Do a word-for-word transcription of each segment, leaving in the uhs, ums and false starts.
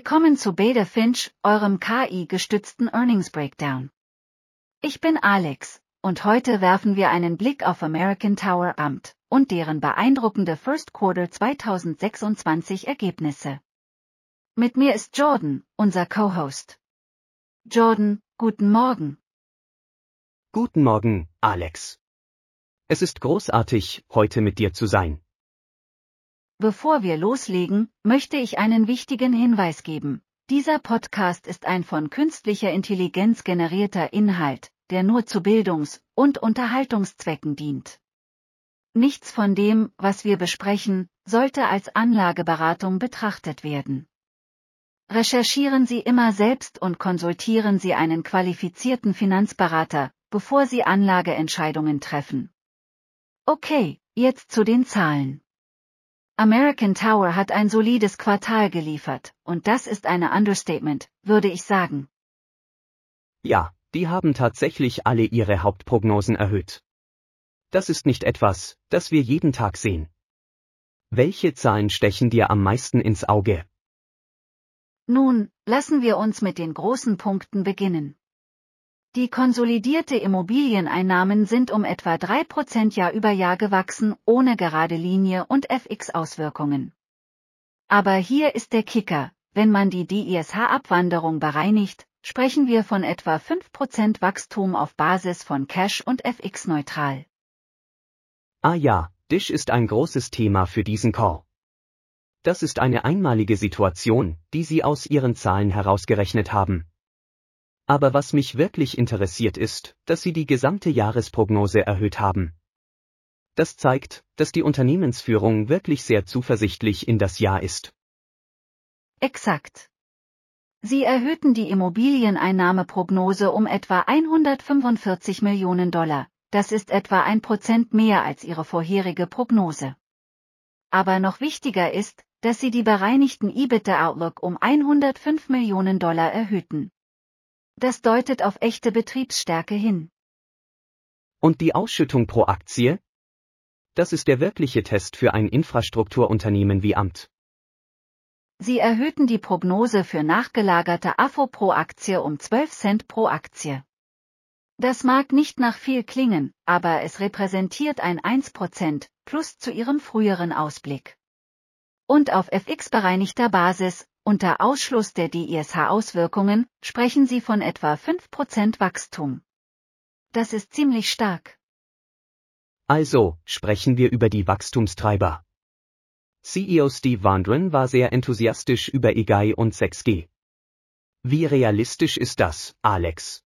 Willkommen zu Beta Finch, eurem K I-gestützten Earnings Breakdown. Ich bin Alex, und heute werfen wir einen Blick auf American Tower Amt und deren beeindruckende First Quarter zweitausendsechsundzwanzig Ergebnisse. Mit mir ist Jordan, unser Co-Host. Jordan, guten Morgen. Guten Morgen, Alex. Es ist großartig, heute mit dir zu sein. Bevor wir loslegen, möchte ich einen wichtigen Hinweis geben. Dieser Podcast ist ein von künstlicher Intelligenz generierter Inhalt, der nur zu Bildungs- und Unterhaltungszwecken dient. Nichts von dem, was wir besprechen, sollte als Anlageberatung betrachtet werden. Recherchieren Sie immer selbst und konsultieren Sie einen qualifizierten Finanzberater, bevor Sie Anlageentscheidungen treffen. Okay, jetzt zu den Zahlen. American Tower hat ein solides Quartal geliefert, und das ist eine Understatement, würde ich sagen. Ja, die haben tatsächlich alle ihre Hauptprognosen erhöht. Das ist nicht etwas, das wir jeden Tag sehen. Welche Zahlen stechen dir am meisten ins Auge? Nun, lassen wir uns mit den großen Punkten beginnen. Die konsolidierte Immobilieneinnahmen sind um etwa drei Prozent Jahr über Jahr gewachsen, ohne gerade Linie und F X-Auswirkungen. Aber hier ist der Kicker: Wenn man die D I S H-Abwanderung bereinigt, sprechen wir von etwa fünf Prozent Wachstum auf Basis von Cash und F X-neutral. Ah ja, Dish ist ein großes Thema für diesen Call. Das ist eine einmalige Situation, die sie aus ihren Zahlen herausgerechnet haben. Aber was mich wirklich interessiert ist, dass sie die gesamte Jahresprognose erhöht haben. Das zeigt, dass die Unternehmensführung wirklich sehr zuversichtlich in das Jahr ist. Exakt. Sie erhöhten die Immobilieneinnahmeprognose um etwa hundertfünfundvierzig Millionen Dollar, das ist etwa ein Prozent mehr als ihre vorherige Prognose. Aber noch wichtiger ist, dass sie die bereinigten EBITDA-Outlook um hundertfünf Millionen Dollar erhöhten. Das deutet auf echte Betriebsstärke hin. Und die Ausschüttung pro Aktie? Das ist der wirkliche Test für ein Infrastrukturunternehmen wie Amt. Sie erhöhten die Prognose für nachgelagerte A F O pro Aktie um zwölf Cent pro Aktie. Das mag nicht nach viel klingen, aber es repräsentiert ein ein Prozent plus zu ihrem früheren Ausblick. Und auf F X-bereinigter Basis, unter Ausschluss der D I S H-Auswirkungen, sprechen sie von etwa fünf Prozent Wachstum. Das ist ziemlich stark. Also, sprechen wir über die Wachstumstreiber. C E O Steve Vondran war sehr enthusiastisch über A I und sechs G. Wie realistisch ist das, Alex?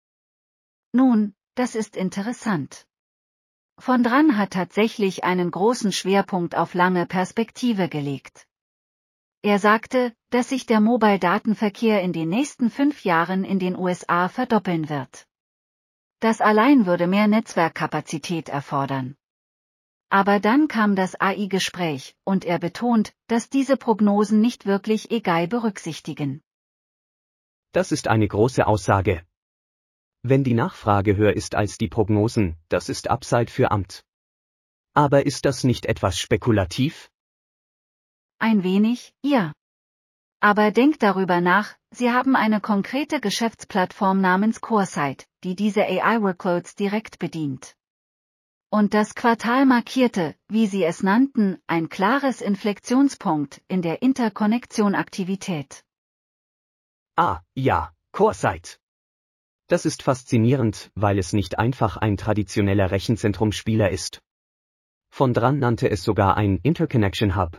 Nun, das ist interessant. Vondran hat tatsächlich einen großen Schwerpunkt auf lange Perspektive gelegt. Er sagte, dass sich der Mobile-Datenverkehr in den nächsten fünf Jahren in den U S A verdoppeln wird. Das allein würde mehr Netzwerkkapazität erfordern. Aber dann kam das A I-Gespräch, und er betont, dass diese Prognosen nicht wirklich A I berücksichtigen. Das ist eine große Aussage. Wenn die Nachfrage höher ist als die Prognosen, das ist Upside für Amt. Aber ist das nicht etwas spekulativ? Ein wenig, ja. Aber denkt darüber nach, Sie haben eine konkrete Geschäftsplattform namens CoreSite, die diese A I-Workloads direkt bedient. Und das Quartal markierte, wie Sie es nannten, ein klares Inflektionspunkt in der Interkonnektion-Aktivität. Ah, ja, CoreSite. Das ist faszinierend, weil es nicht einfach ein traditioneller Rechenzentrumspieler ist. Vondran nannte es sogar ein Interconnection Hub.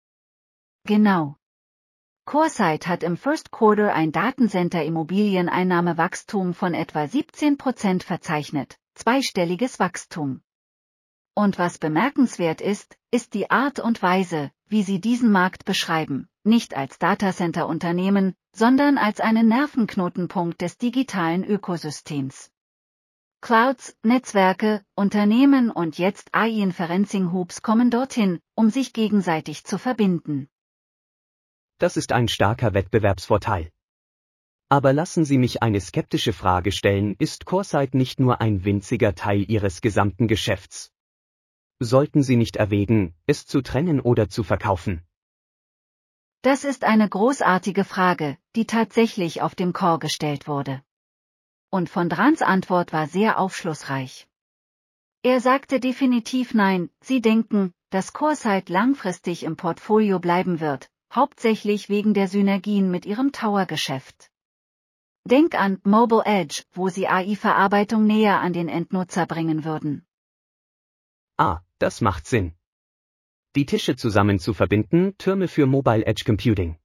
Genau. CoreSite hat im First Quarter ein Datencenter-Immobilieneinnahmewachstum von etwa siebzehn Prozent verzeichnet, zweistelliges Wachstum. Und was bemerkenswert ist, ist die Art und Weise, wie sie diesen Markt beschreiben, nicht als Datacenter-Unternehmen, sondern als einen Nervenknotenpunkt des digitalen Ökosystems. Clouds, Netzwerke, Unternehmen und jetzt A I-Inferencing-Hubs kommen dorthin, um sich gegenseitig zu verbinden. Das ist ein starker Wettbewerbsvorteil. Aber lassen Sie mich eine skeptische Frage stellen: Ist CoreSite nicht nur ein winziger Teil Ihres gesamten Geschäfts? Sollten Sie nicht erwägen, es zu trennen oder zu verkaufen? Das ist eine großartige Frage, die tatsächlich auf dem Call gestellt wurde. Und von Drans Antwort war sehr aufschlussreich. Er sagte definitiv nein, sie denken, dass CoreSite langfristig im Portfolio bleiben wird, hauptsächlich wegen der Synergien mit ihrem Tower-Geschäft. Denk an Mobile Edge, wo sie A I-Verarbeitung näher an den Endnutzer bringen würden. Ah, das macht Sinn. Die Tische zusammen zu verbinden, Türme für Mobile Edge Computing.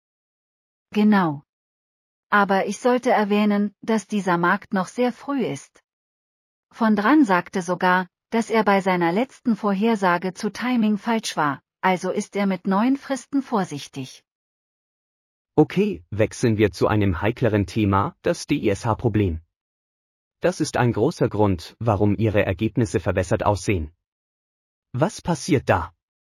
Genau. Aber ich sollte erwähnen, dass dieser Markt noch sehr früh ist. Von Dran sagte sogar, dass er bei seiner letzten Vorhersage zu Timing falsch war, also ist er mit neuen Fristen vorsichtig. Okay, wechseln wir zu einem heikleren Thema, das D I S H-Problem. Das ist ein großer Grund, warum Ihre Ergebnisse verwässert aussehen. Was passiert da?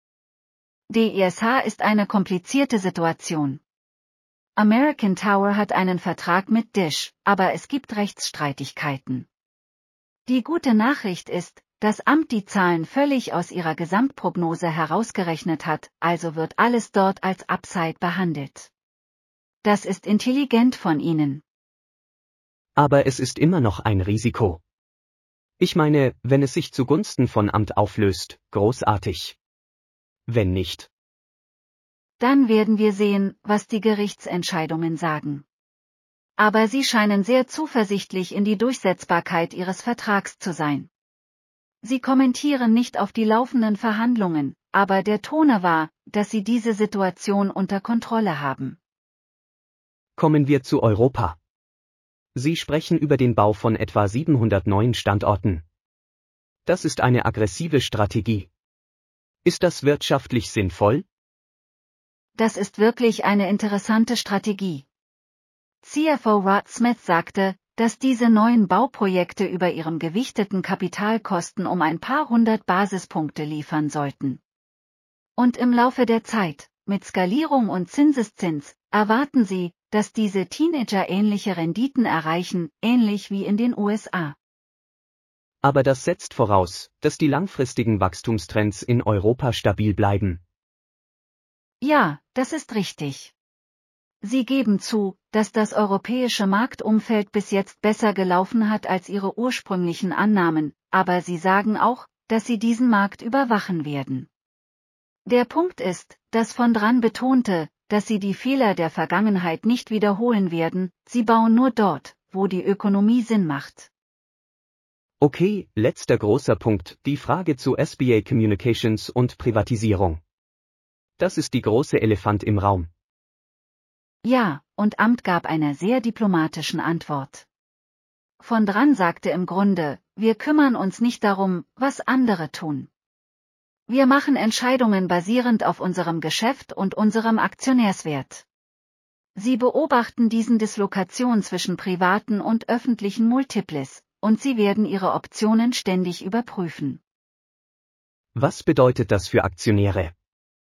D I S H ist eine komplizierte Situation. American Tower hat einen Vertrag mit Dish, aber es gibt Rechtsstreitigkeiten. Die gute Nachricht ist, das Amt die Zahlen völlig aus ihrer Gesamtprognose herausgerechnet hat, also wird alles dort als Upside behandelt. Das ist intelligent von Ihnen. Aber es ist immer noch ein Risiko. Ich meine, wenn es sich zugunsten von Amt auflöst, großartig. Wenn nicht, dann werden wir sehen, was die Gerichtsentscheidungen sagen. Aber Sie scheinen sehr zuversichtlich in die Durchsetzbarkeit Ihres Vertrags zu sein. Sie kommentieren nicht auf die laufenden Verhandlungen, aber der Ton war, dass Sie diese Situation unter Kontrolle haben. Kommen wir zu Europa. Sie sprechen über den Bau von etwa siebenhundert neuen Standorten. Das ist eine aggressive Strategie. Ist das wirtschaftlich sinnvoll? Das ist wirklich eine interessante Strategie. C F O Rod Smith sagte, dass diese neuen Bauprojekte über ihrem gewichteten Kapitalkosten um ein paar hundert Basispunkte liefern sollten. Und im Laufe der Zeit, mit Skalierung und Zinseszins, erwarten sie, dass diese Teenager ähnliche Renditen erreichen, ähnlich wie in den U S A. Aber das setzt voraus, dass die langfristigen Wachstumstrends in Europa stabil bleiben. Ja, das ist richtig. Sie geben zu, dass das europäische Marktumfeld bis jetzt besser gelaufen hat als ihre ursprünglichen Annahmen, aber sie sagen auch, dass sie diesen Markt überwachen werden. Der Punkt ist, dass von Dran betonte, dass sie die Fehler der Vergangenheit nicht wiederholen werden, sie bauen nur dort, wo die Ökonomie Sinn macht. Okay, letzter großer Punkt, die Frage zu S B A Communications und Privatisierung. Das ist die große Elefant im Raum. Ja, und Amt gab eine sehr diplomatischen Antwort. Von Dran sagte im Grunde, wir kümmern uns nicht darum, was andere tun. Wir machen Entscheidungen basierend auf unserem Geschäft und unserem Aktionärswert. Sie beobachten diesen Dislokation zwischen privaten und öffentlichen Multiples, und sie werden ihre Optionen ständig überprüfen. Was bedeutet das für Aktionäre?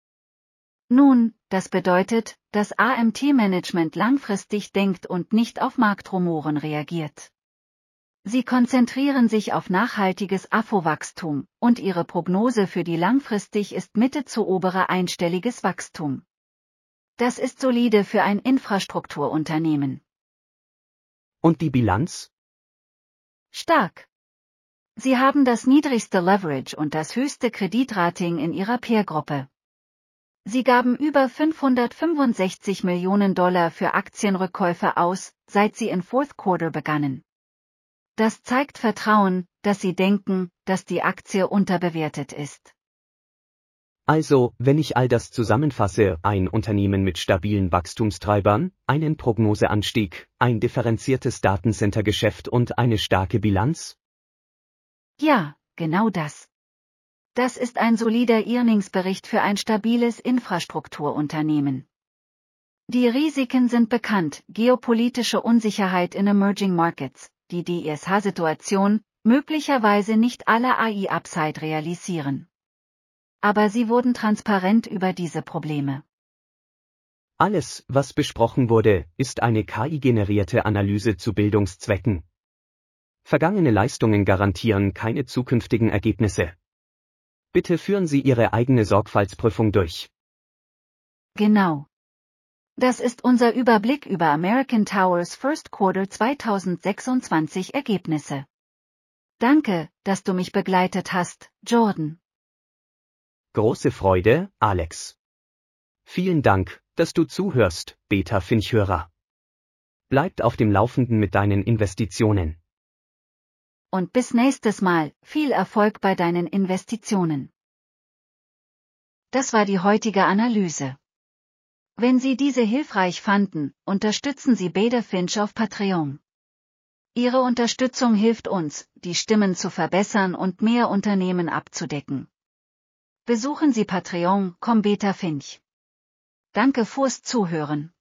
Nun, das bedeutet, dass A M T-Management langfristig denkt und nicht auf Marktrumoren reagiert. Sie konzentrieren sich auf nachhaltiges A F O-Wachstum, und ihre Prognose für die langfristig ist Mitte zu obere einstelliges Wachstum. Das ist solide für ein Infrastrukturunternehmen. Und die Bilanz? Stark. Sie haben das niedrigste Leverage und das höchste Kreditrating in ihrer Peer-Gruppe. Sie gaben über fünfhundertfünfundsechzig Millionen Dollar für Aktienrückkäufe aus, seit sie in Fourth Quarter begannen. Das zeigt Vertrauen, dass sie denken, dass die Aktie unterbewertet ist. Also, wenn ich all das zusammenfasse, ein Unternehmen mit stabilen Wachstumstreibern, einen Prognoseanstieg, ein differenziertes Datencentergeschäft und eine starke Bilanz? Ja, genau das. Das ist ein solider Earningsbericht für ein stabiles Infrastrukturunternehmen. Die Risiken sind bekannt, geopolitische Unsicherheit in Emerging Markets, die D I S H-Situation, möglicherweise nicht alle A I-Upside realisieren. Aber sie wurden transparent über diese Probleme. Alles, was besprochen wurde, ist eine K I-generierte Analyse zu Bildungszwecken. Vergangene Leistungen garantieren keine zukünftigen Ergebnisse. Bitte führen Sie Ihre eigene Sorgfaltsprüfung durch. Genau. Das ist unser Überblick über American Tower's First Quarter zweitausendsechsundzwanzig Ergebnisse. Danke, dass du mich begleitet hast, Jordan. Große Freude, Alex. Vielen Dank, dass du zuhörst, Beta-Finch-Hörer. Bleibt auf dem Laufenden mit deinen Investitionen. Und bis nächstes Mal, viel Erfolg bei deinen Investitionen. Das war die heutige Analyse. Wenn Sie diese hilfreich fanden, unterstützen Sie Beta Finch auf Patreon. Ihre Unterstützung hilft uns, die Stimmen zu verbessern und mehr Unternehmen abzudecken. Besuchen Sie Patreon punkt com Beta Finch. Danke fürs Zuhören.